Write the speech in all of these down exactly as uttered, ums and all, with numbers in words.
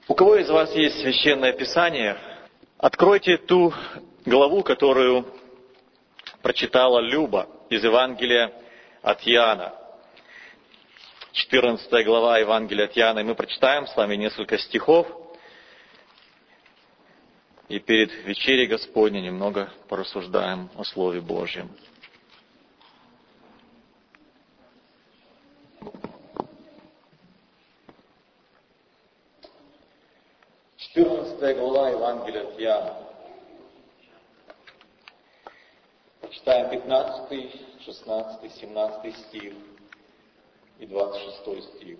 У кого из вас есть Священное Писание? Откройте ту главу, которую прочитала Люба из Евангелия от Иоанна. четырнадцатая глава Евангелия от Иоанна. И мы прочитаем с вами несколько стихов. И перед вечерей Господней немного порассуждаем о Слове Божьем. четырнадцатая глава Евангелия от Иоанна. Прочитаем пятнадцатый, шестнадцатый, семнадцатый стих и двадцать шестой стих.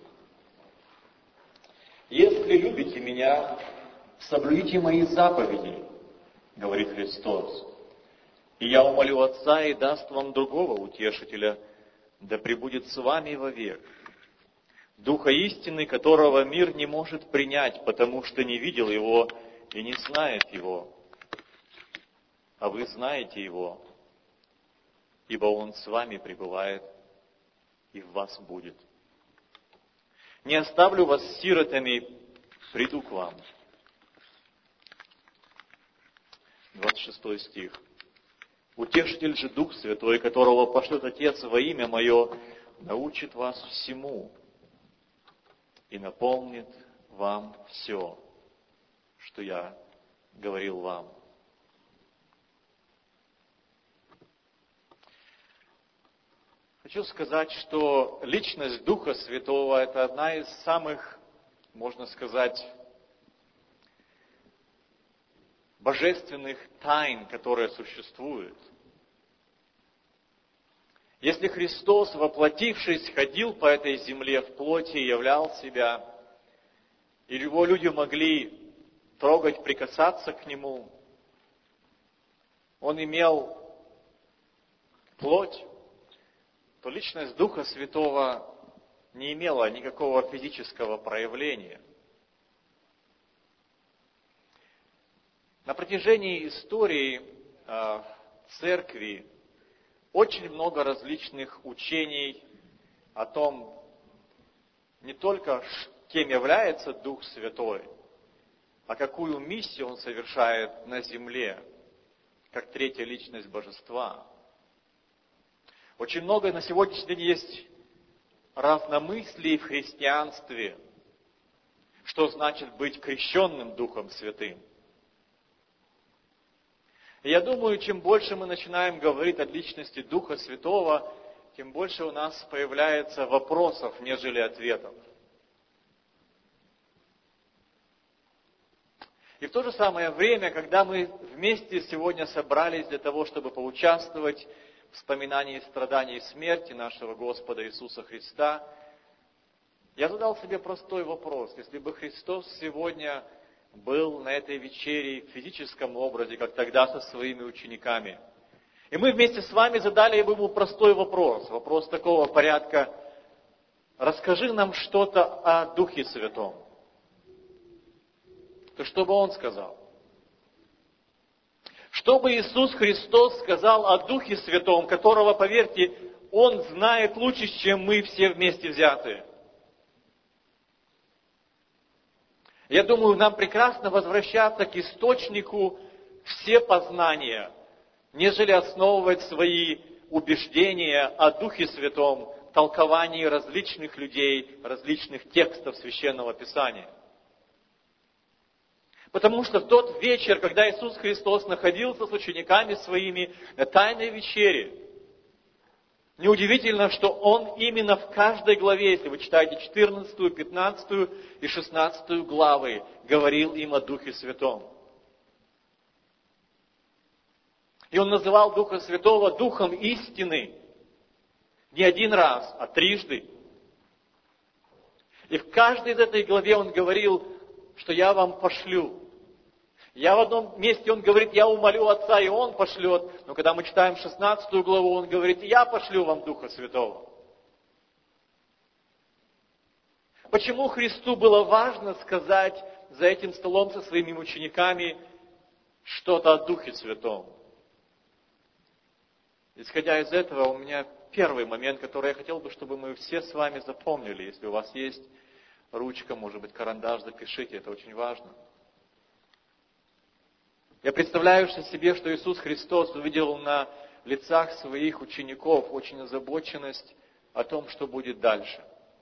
«Если любите Меня, соблюдите Мои заповеди, говорит Христос, и Я умолю Отца и даст вам другого утешителя, да пребудет с вами вовек, Духа истины, которого мир не может принять, потому что не видел Его и не знает Его. А вы знаете Его, ибо Он с вами пребывает и в вас будет. Не оставлю вас сиротами, приду к вам». двадцать шестой стих. «Утешитель же Дух Святой, которого пошлет Отец во имя Мое, научит вас всему и наполнит вам все, что Я говорил вам». Хочу сказать, что личность Духа Святого – это одна из самых, можно сказать, божественных тайн, которые существуют. Если Христос, воплотившись, ходил по этой земле в плоти и являл себя, и Его люди могли трогать, прикасаться к Нему, Он имел плоть, то личность Духа Святого не имела никакого физического проявления. На протяжении истории э, церкви очень много различных учений о том, не только кем является Дух Святой, а какую миссию Он совершает на земле, как третья личность Божества. Очень много на сегодняшний день есть разномыслий в христианстве, что значит быть крещенным Духом Святым. И я думаю, чем больше мы начинаем говорить о личности Духа Святого, тем больше у нас появляется вопросов, нежели ответов. И в то же самое время, когда мы вместе сегодня собрались для того, чтобы поучаствовать в вспоминании страданий и смерти нашего Господа Иисуса Христа, я задал себе простой вопрос. Если бы Христос сегодня был на этой вечере в физическом образе, как тогда со своими учениками, и мы вместе с вами задали ему простой вопрос, вопрос такого порядка: расскажи нам что-то о Духе Святом, то что бы Он сказал? Что бы Иисус Христос сказал о Духе Святом, которого, поверьте, Он знает лучше, чем мы все вместе взятые? Я думаю, нам прекрасно возвращаться к источнику все познания, нежели основывать свои убеждения о Духе Святом, толковании различных людей, различных текстов Священного Писания. Потому что в тот вечер, когда Иисус Христос находился с учениками своими на Тайной вечере, неудивительно, что Он именно в каждой главе, если вы читаете четырнадцатую, пятнадцатую и шестнадцатую главы, говорил им о Духе Святом. И Он называл Духа Святого Духом истины не один раз, а трижды. И в каждой из этой главе Он говорил, что я вам пошлю. Я в одном месте, Он говорит, я умолю Отца, и Он пошлет. Но когда мы читаем шестнадцатую главу, Он говорит, я пошлю вам Духа Святого. Почему Христу было важно сказать за этим столом со своими учениками что-то о Духе Святом? Исходя из этого, у меня первый момент, который я хотел бы, чтобы мы все с вами запомнили, если у вас есть ручка, может быть, карандаш, запишите, это очень важно. Я представляю себе, что Иисус Христос увидел на лицах своих учеников очень озабоченность о том, что будет дальше.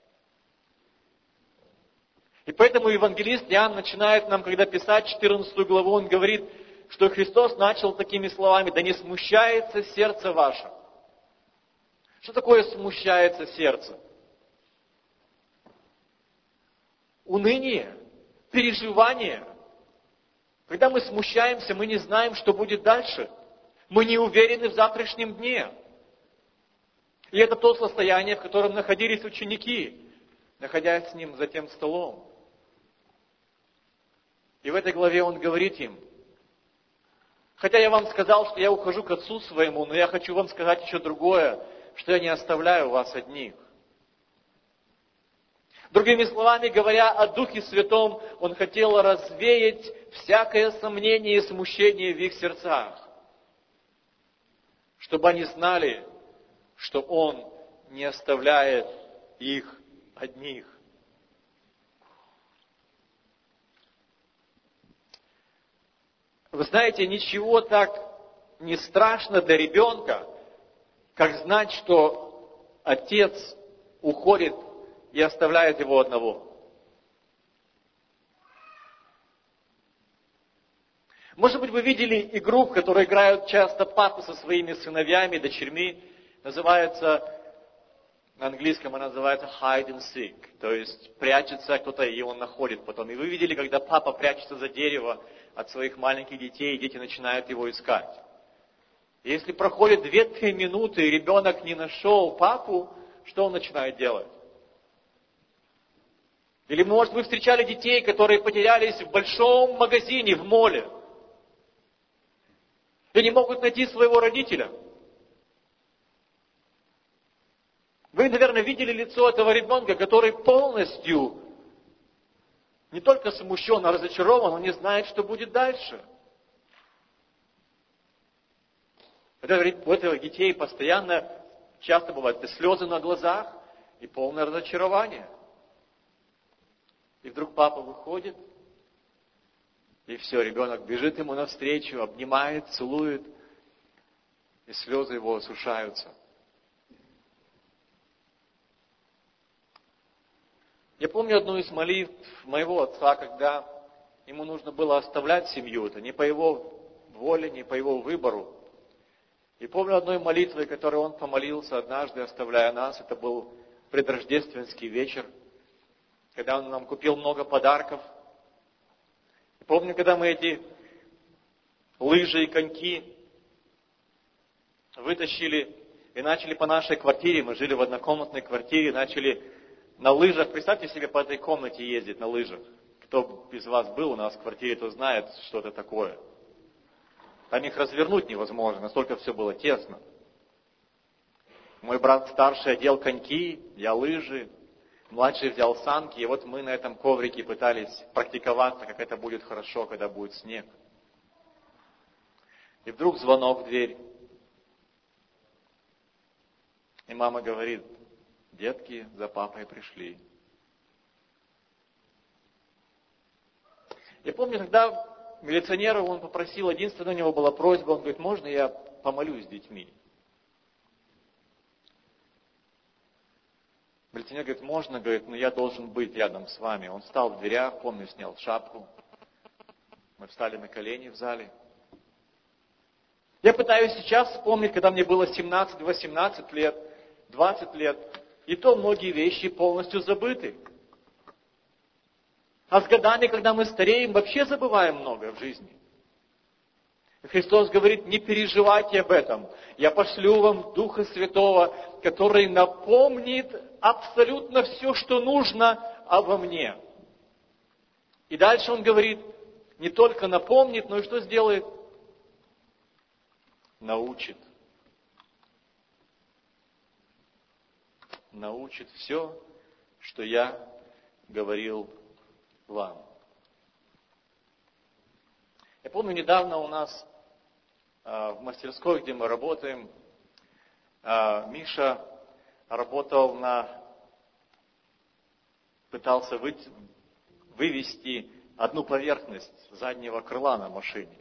И поэтому евангелист Иоанн начинает нам, когда писать четырнадцатую главу, он говорит, что Христос начал такими словами: «Да не смущается сердце ваше». Что такое смущается сердце? Уныние, переживание. Когда мы смущаемся, мы не знаем, что будет дальше. Мы не уверены в завтрашнем дне. И это то состояние, в котором находились ученики, находясь с ним за тем столом. И в этой главе он говорит им: хотя я вам сказал, что я ухожу к Отцу своему, но я хочу вам сказать еще другое, что я не оставляю вас одних. Другими словами говоря, о Духе Святом он хотел развеять всякое сомнение и смущение в их сердцах, чтобы они знали, что он не оставляет их одних. Вы знаете, ничего так не страшно для ребенка, как знать, что отец уходит и оставляет его одного. Может быть, вы видели игру, в которой играют часто папы со своими сыновьями, дочерьми. Называется, на английском она называется hide and seek. То есть прячется кто-то, и он находит потом. И вы видели, когда папа прячется за дерево от своих маленьких детей, и дети начинают его искать. И если проходит две-три минуты, и ребенок не нашел папу, что он начинает делать? Или, может, вы встречали детей, которые потерялись в большом магазине, в моле, и не могут найти своего родителя. Вы, наверное, видели лицо этого ребенка, который полностью не только смущен, а разочарован, он не знает, что будет дальше. Это, у этих детей постоянно, часто бывают и слезы на глазах, и полное разочарование. И вдруг папа выходит, и все, ребенок бежит ему навстречу, обнимает, целует, и слезы его осушаются. Я помню одну из молитв моего отца, когда ему нужно было оставлять семью. Это не по его воле, не по его выбору. И помню одной молитвой, которой он помолился однажды, оставляя нас. Это был предрождественский вечер, когда он нам купил много подарков. И помню, когда мы эти лыжи и коньки вытащили и начали по нашей квартире, мы жили в однокомнатной квартире, начали на лыжах, представьте себе, по этой комнате ездить на лыжах. Кто из вас был у нас в квартире, то знает, что это такое. Там их развернуть невозможно, настолько все было тесно. Мой брат старший одел коньки, я лыжи, младший взял санки, и вот мы на этом коврике пытались практиковаться, как это будет хорошо, когда будет снег. И вдруг звонок в дверь. И мама говорит: детки за папой пришли. Я помню, когда милиционера он попросил, единственная у него была просьба, он говорит: можно я помолюсь с детьми? Милиционер говорит: можно, говорит, но я должен быть рядом с вами. Он встал в дверях, помню, снял шапку. Мы встали на колени в зале. Я пытаюсь сейчас вспомнить, когда мне было семнадцать-восемнадцать лет, двадцать лет, и то многие вещи полностью забыты. А с годами, когда мы стареем, вообще забываем многое в жизни. И Христос говорит: не переживайте об этом. Я пошлю вам Духа Святого, который напомнит абсолютно все, что нужно обо мне. И дальше Он говорит, не только напомнит, но и что сделает? Научит. Научит все, что я говорил вам. Я помню, недавно у нас э, в мастерской, где мы работаем, э, Миша работал на пытался вы, вывести одну поверхность заднего крыла на машине.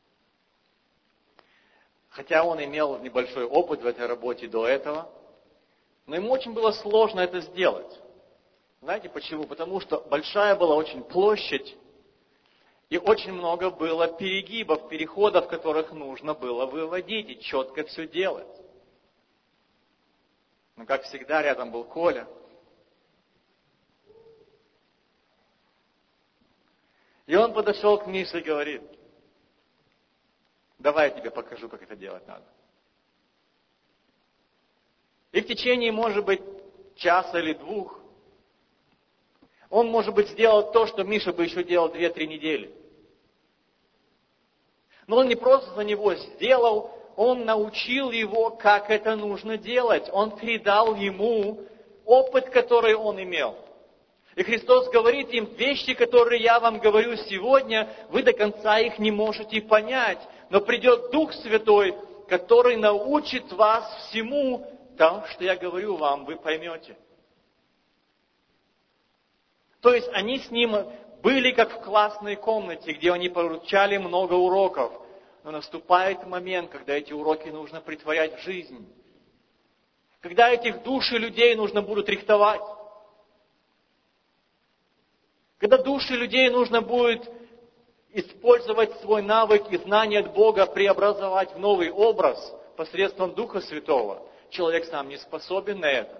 Хотя он имел небольшой опыт в этой работе до этого, но ему очень было сложно это сделать. Знаете почему? Потому что большая была очень площадь, и очень много было перегибов, переходов, которых нужно было выводить и четко все делать. Но, как всегда, рядом был Коля. И он подошел к Мише и говорит: давай я тебе покажу, как это делать надо. И в течение, может быть, часа или двух, он, может быть, сделал то, что Миша бы еще делал две-три недели. Но он не просто за него сделал, он научил его, как это нужно делать. Он передал ему опыт, который он имел. И Христос говорит им: вещи, которые я вам говорю сегодня, вы до конца их не можете понять. Но придет Дух Святой, который научит вас всему, тому, что я говорю вам, вы поймете. То есть они с ним были как в классной комнате, где они получали много уроков. Но наступает момент, когда эти уроки нужно претворять в жизнь. Когда этих души людей нужно будет рихтовать. Когда души людей нужно будет использовать свой навык и знание от Бога, преобразовать в новый образ посредством Духа Святого. Человек сам не способен на это.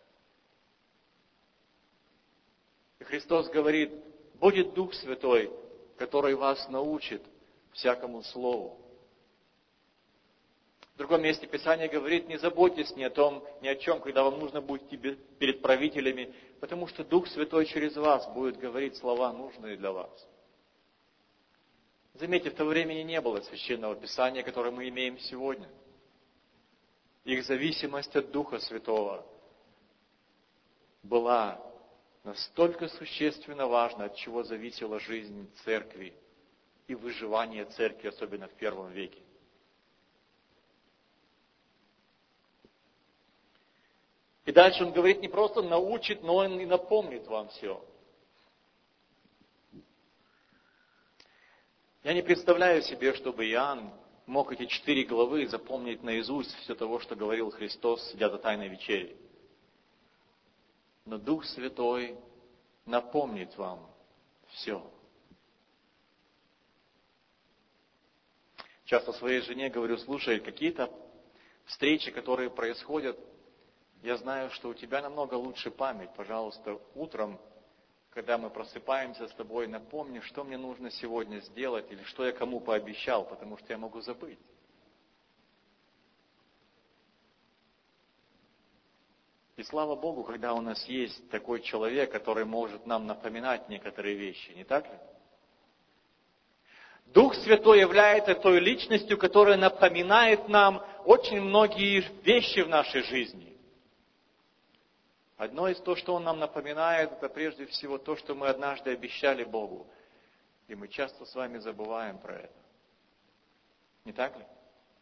И Христос говорит: будет Дух Святой, который вас научит всякому слову. В другом месте Писание говорит: не заботьтесь ни о том, ни о чем, когда вам нужно будет перед правителями, потому что Дух Святой через вас будет говорить слова, нужные для вас. Заметьте, в то время не было священного Писания, которое мы имеем сегодня. Их зависимость от Духа Святого была настолько существенно важна, от чего зависела жизнь церкви и выживание церкви, особенно в первом веке. И дальше он говорит, не просто научит, но он и напомнит вам все. Я не представляю себе, чтобы Иоанн мог эти четыре главы запомнить наизусть все того, что говорил Христос, сидя за Тайной вечерей. Но Дух Святой напомнит вам все. Часто своей жене говорю: слушай, какие-то встречи, которые происходят, я знаю, что у тебя намного лучше память. Пожалуйста, утром, когда мы просыпаемся с тобой, напомни, что мне нужно сегодня сделать или что я кому пообещал, потому что я могу забыть. И слава Богу, когда у нас есть такой человек, который может нам напоминать некоторые вещи, не так ли? Дух Святой является той личностью, которая напоминает нам очень многие вещи в нашей жизни. Одно из того, что Он нам напоминает, это прежде всего то, что мы однажды обещали Богу. И мы часто с вами забываем про это. Не так ли?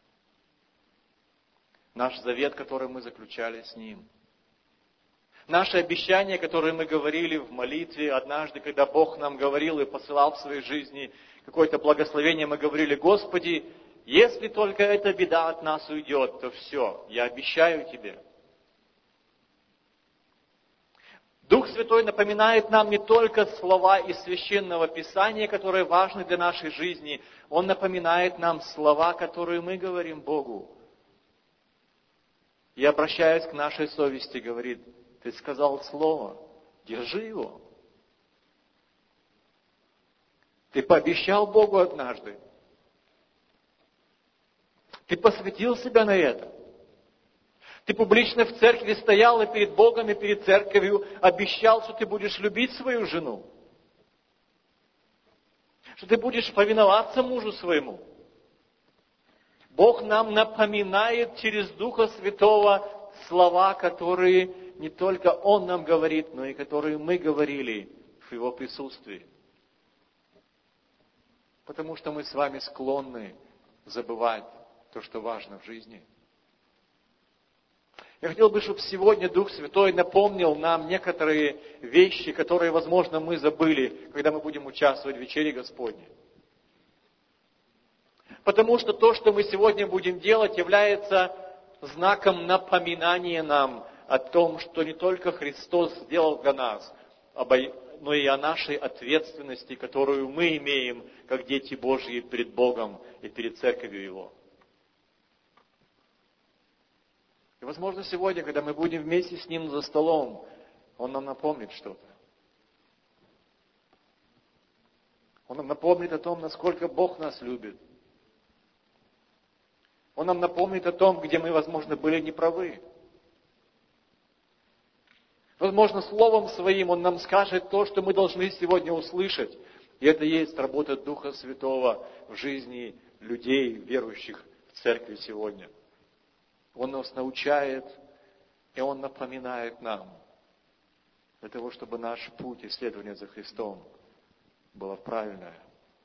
Наш завет, который мы заключали с Ним. Наши обещания, которые мы говорили в молитве однажды, когда Бог нам говорил и посылал в своей жизни какое-то благословение, мы говорили: Господи, если только эта беда от нас уйдет, то все, я обещаю Тебе. Дух Святой напоминает нам не только слова из Священного Писания, которые важны для нашей жизни. Он напоминает нам слова, которые мы говорим Богу. И, обращаясь к нашей совести, говорит: ты сказал слово, держи его. Ты пообещал Богу однажды. Ты посвятил себя на это. Ты публично в церкви стоял и перед Богом, и перед церковью обещал, что ты будешь любить свою жену. Что ты будешь повиноваться мужу своему. Бог нам напоминает через Духа Святого слова, которые не только Он нам говорит, но и которые мы говорили в Его присутствии. Потому что мы с вами склонны забывать то, что важно в жизни. Я хотел бы, чтобы сегодня Дух Святой напомнил нам некоторые вещи, которые, возможно, мы забыли, когда мы будем участвовать в вечере Господней. Потому что то, что мы сегодня будем делать, является знаком напоминания нам о том, что не только Христос сделал для нас, но и о нашей ответственности, которую мы имеем, как дети Божьи, перед Богом и перед Церковью Его. И, возможно, сегодня, когда мы будем вместе с Ним за столом, Он нам напомнит что-то. Он нам напомнит о том, насколько Бог нас любит. Он нам напомнит о том, где мы, возможно, были неправы. Возможно, Словом Своим Он нам скажет то, что мы должны сегодня услышать. И это и есть работа Духа Святого в жизни людей, верующих в церкви сегодня. Он нас научает, и Он напоминает нам, для того, чтобы наш путь исследования за Христом было правильное.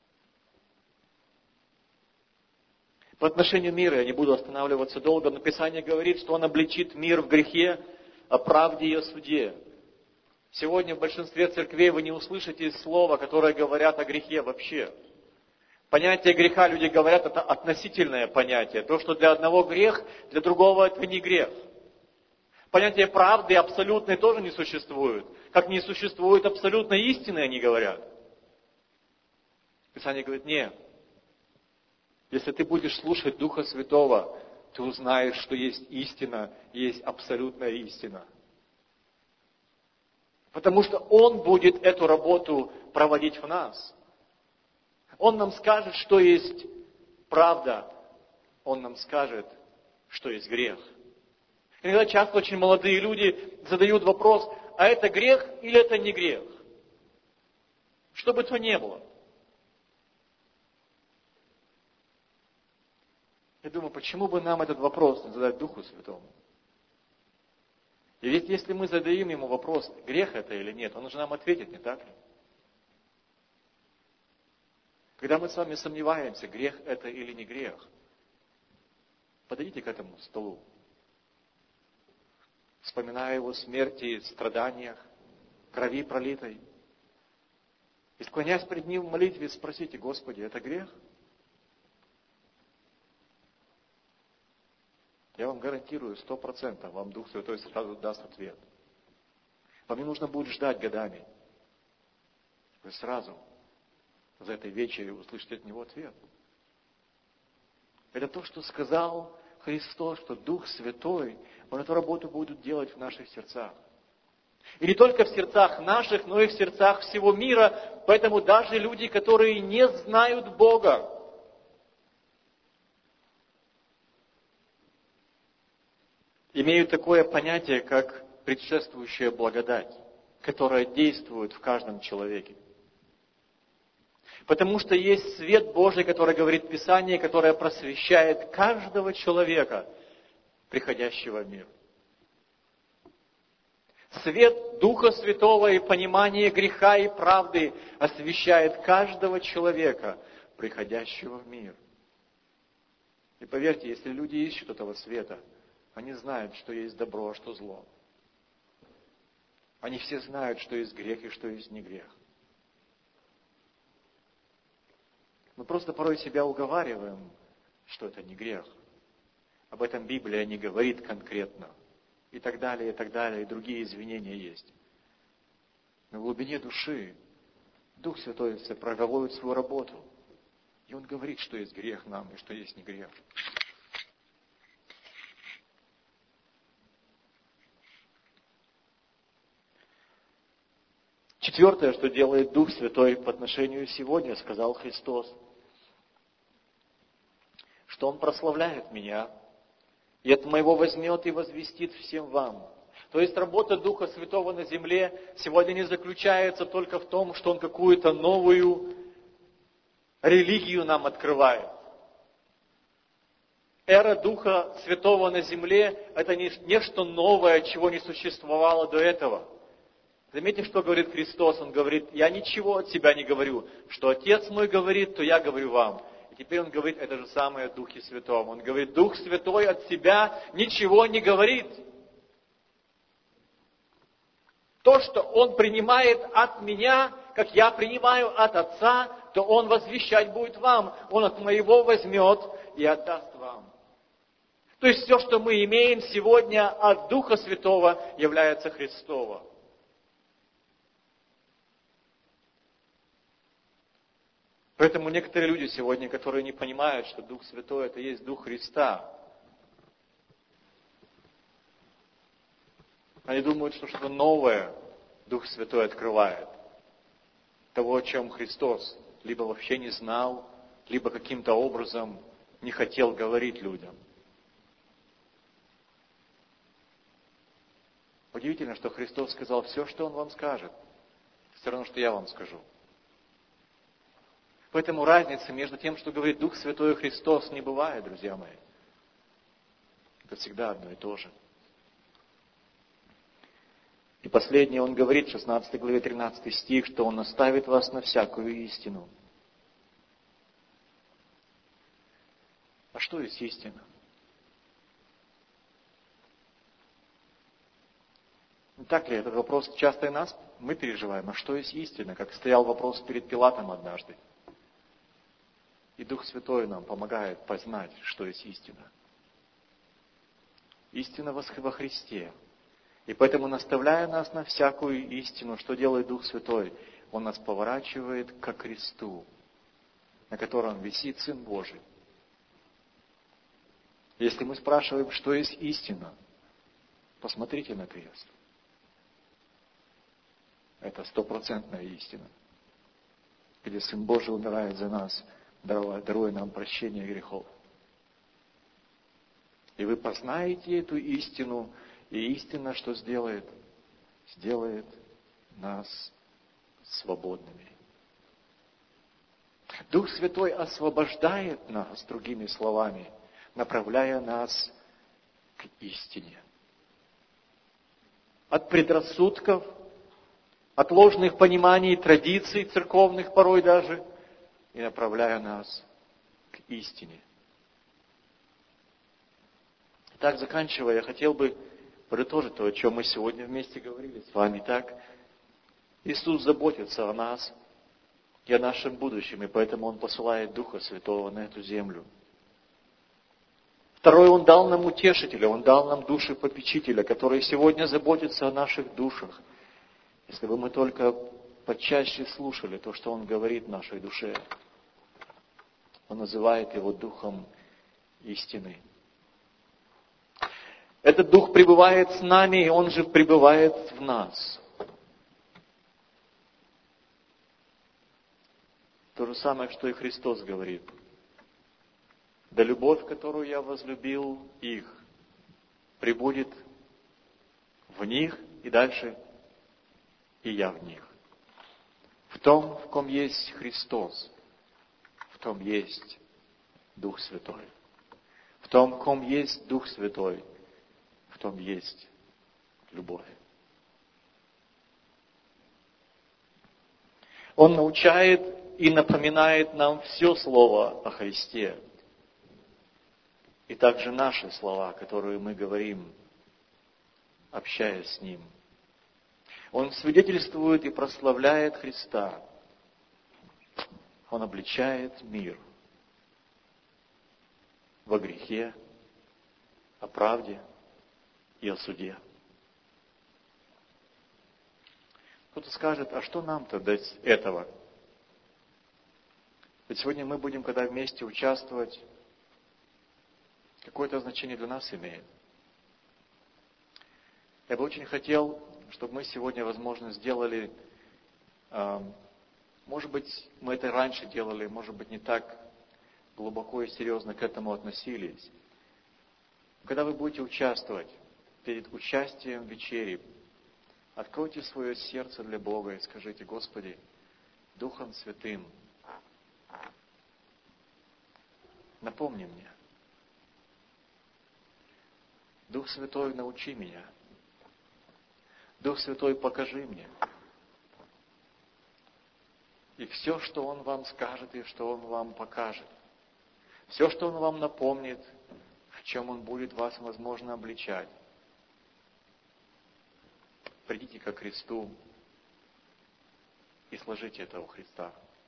По отношению мира, я не буду останавливаться долго, но Писание говорит, что Он обличит мир в грехе, о правде и о суде. Сегодня в большинстве церквей вы не услышите слова, которые говорят о грехе вообще. Понятие греха, люди говорят, это относительное понятие. То, что для одного грех, для другого это не грех. Понятие правды абсолютной тоже не существует. Как не существует абсолютной истины, они говорят. Писание говорит, нет. Если ты будешь слушать Духа Святого, ты узнаешь, что есть истина, есть абсолютная истина. Потому что Он будет эту работу проводить в нас. Он нам скажет, что есть правда. Он нам скажет, что есть грех. Иногда часто очень молодые люди задают вопрос, а это грех или это не грех? Что бы то ни было. Я думаю, почему бы нам этот вопрос не задать Духу Святому? И ведь если мы задаем Ему вопрос, грех это или нет, Он же нам ответит, не так ли? Когда мы с вами сомневаемся, грех это или не грех, подойдите к этому столу, вспоминая Его смерти, страданиях, крови пролитой, и склоняясь пред Ним в молитве, спросите, Господи, это грех? Я вам гарантирую, сто процентов вам Дух Святой сразу даст ответ. Вам не нужно будет ждать годами. Вы сразу за этой вечерью услышите от Него ответ. Это то, что сказал Христос, что Дух Святой, Он эту работу будет делать в наших сердцах. И не только в сердцах наших, но и в сердцах всего мира. Поэтому даже люди, которые не знают Бога, имеют такое понятие, как предшествующая благодать, которая действует в каждом человеке. Потому что есть свет Божий, который говорит Писание, которое просвещает каждого человека, приходящего в мир. Свет Духа Святого и понимание греха и правды освещает каждого человека, приходящего в мир. И поверьте, если люди ищут этого света, они знают, что есть добро, а что зло. Они все знают, что есть грех и что есть не грех. Мы просто порой себя уговариваем, что это не грех. Об этом Библия не говорит конкретно. И так далее, и так далее, и другие извинения есть. Но в глубине души Дух Святой проводит свою работу. И Он говорит, что есть грех нам и что есть не грех. Четвертое, что делает Дух Святой по отношению сегодня, сказал Христос, что Он прославляет Меня, и от Моего возьмет и возвестит всем вам. То есть работа Духа Святого на земле сегодня не заключается только в том, что Он какую-то новую религию нам открывает. Эра Духа Святого на земле – это не нечто новое, чего не существовало до этого. Заметьте, что говорит Христос. Он говорит, я ничего от себя не говорю. Что Отец мой говорит, то я говорю вам. И теперь Он говорит это же самое о Духе Святом. Он говорит, Дух Святой от себя ничего не говорит. То, что Он принимает от меня, как я принимаю от Отца, то Он возвещать будет вам. Он от моего возьмет и отдаст вам. То есть все, что мы имеем сегодня от Духа Святого, является Христово. Поэтому некоторые люди сегодня, которые не понимают, что Дух Святой – это есть Дух Христа, они думают, что что-то новое Дух Святой открывает. Того, о чем Христос либо вообще не знал, либо каким-то образом не хотел говорить людям. Удивительно, что Христос сказал, все, что Он вам скажет, все равно, что я вам скажу. Поэтому разницы между тем, что говорит Дух Святой и Христос, не бывает, друзья мои. Это всегда одно и то же. И последнее Он говорит в шестнадцатой главе тринадцатый стих, что Он наставит вас на всякую истину. А что есть истина? Не так ли этот вопрос часто и нас мы переживаем? А что есть истина? Как стоял вопрос перед Пилатом однажды. И Дух Святой нам помогает познать, что есть истина. Истина во Христе. И поэтому, наставляя нас на всякую истину, что делает Дух Святой? Он нас поворачивает ко кресту, на котором висит Сын Божий. Если мы спрашиваем, что есть истина, посмотрите на крест. Это стопроцентная истина, где Сын Божий умирает за нас, даруя нам прощение грехов. И вы познаете эту истину, и истина что сделает? Сделает нас свободными. Дух Святой освобождает нас, другими словами, направляя нас к истине. От предрассудков, от ложных пониманий, традиций церковных порой даже, и направляя нас к истине. Итак, заканчивая, я хотел бы подытожить то, о чем мы сегодня вместе говорили с вами. Так, Иисус заботится о нас и о нашем будущем, и поэтому Он посылает Духа Святого на эту землю. Второе, Он дал нам утешителя, Он дал нам души-попечителя, который сегодня заботится о наших душах. Если бы мы только почаще слушали то, что Он говорит в нашей душе. Он называет Его Духом истины. Этот Дух пребывает с нами, и Он же пребывает в нас. То же самое, что и Христос говорит. Да любовь, которую я возлюбил их, пребудет в них и дальше и я в них. В том, в ком есть Христос, в том есть Дух Святой. В том, в ком есть Дух Святой, в том есть любовь. Он научает и напоминает нам все слово о Христе. И также наши слова, которые мы говорим, общаясь с Ним. Он свидетельствует и прославляет Христа. Он обличает мир во грехе, о правде и о суде. Кто-то скажет, а что нам-то дать этого? Ведь сегодня мы будем, когда вместе участвовать, какое-то значение для нас имеет. Я бы очень хотел, чтобы мы сегодня, возможно, сделали, может быть, мы это раньше делали, может быть, не так глубоко и серьезно к этому относились. Когда вы будете участвовать, перед участием в вечере, откройте свое сердце для Бога и скажите: Господи, Духом Святым, напомни мне. Дух Святой, научи меня. Дух Святой, покажи мне. И все, что Он вам скажет, и что Он вам покажет, все, что Он вам напомнит, в чем Он будет вас, возможно, обличать, придите ко кресту и сложите это у Христа.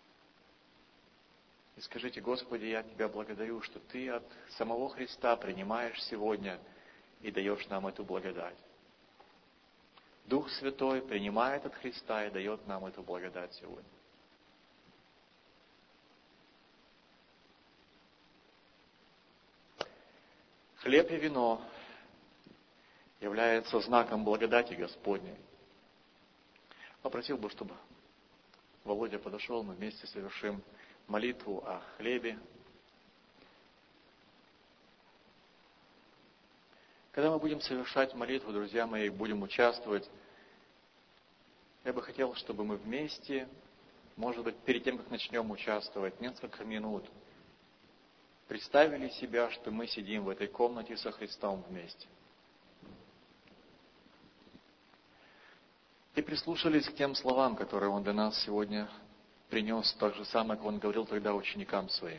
И скажите: Господи, я Тебя благодарю, что Ты от самого Христа принимаешь сегодня и даешь нам эту благодать. Дух Святой принимает от Христа и дает нам эту благодать сегодня. Хлеб и вино являются знаком благодати Господней. Попросил бы, чтобы Володя подошел, мы вместе совершим молитву о хлебе. Когда мы будем совершать молитву, друзья мои, будем участвовать, я бы хотел, чтобы мы вместе, может быть, перед тем, как начнем участвовать, несколько минут представили себя, что мы сидим в этой комнате со Христом вместе. И прислушались к тем словам, которые Он для нас сегодня принес, так же самое, как Он говорил тогда ученикам Своим.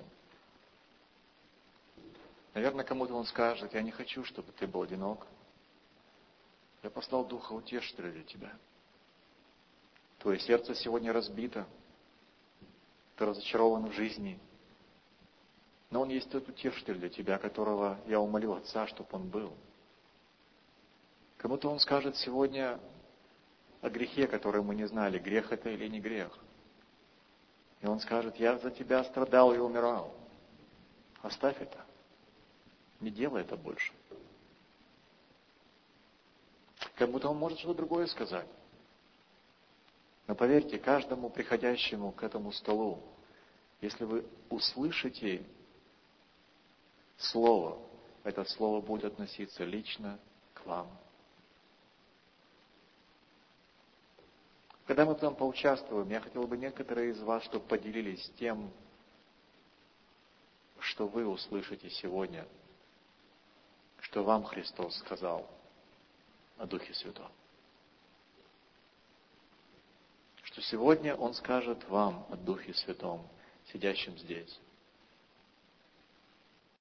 Наверное, кому-то Он скажет: я не хочу, чтобы ты был одинок. Я послал Духа Утешителя для тебя. Твое сердце сегодня разбито. Ты разочарован в жизни. Но Он есть тот Утешитель для тебя, которого я умолил Отца, чтобы Он был. Кому-то Он скажет сегодня о грехе, который мы не знали, грех это или не грех. И Он скажет: я за тебя страдал и умирал. Оставь это. Не делай это больше. Кому-то Он может что-то другое сказать. Но поверьте, каждому приходящему к этому столу, если вы услышите Слово, это Слово будет относиться лично к вам. Когда мы там поучаствуем, я хотел бы некоторые из вас, чтобы поделились тем, что вы услышите сегодня, что вам Христос сказал о Духе Святом. Что сегодня Он скажет вам о Духе Святом, сидящим здесь.